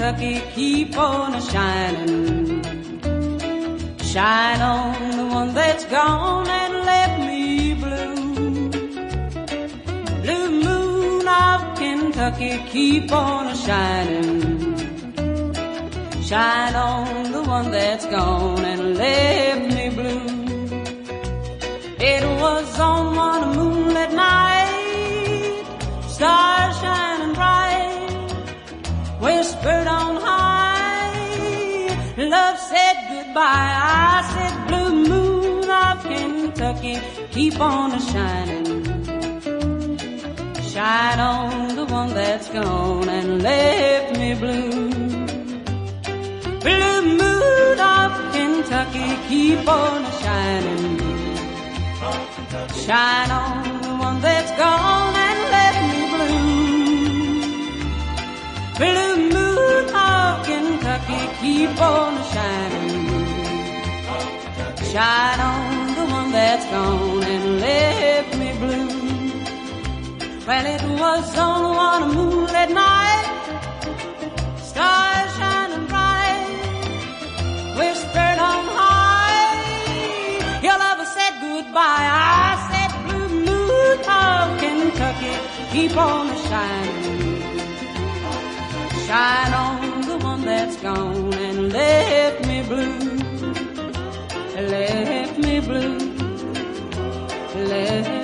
Kentucky, keep on shining. Shine on the one that's gone and left me blue. Blue moon of Kentucky, keep on shining. Shine on the one that's gone and left me blue. It was on one moonlit night, stars shining bright, whispered on high, love said goodbye. I said, blue moon of Kentucky, keep on shining. Shine on the one that's gone and left me blue. Blue moon of Kentucky, keep on shining. Shine on the one that's gone and left me blue. Blue moon of Kentucky, keep on shining. Shine on the one that's gone and left me blue. Well, it was on one moonlit night, stars shining bright, whispered on high, your lover said goodbye. I said, blue moon of Kentucky, keep on shining. Shine on the one that's gone and left me blue. Left me blue. Left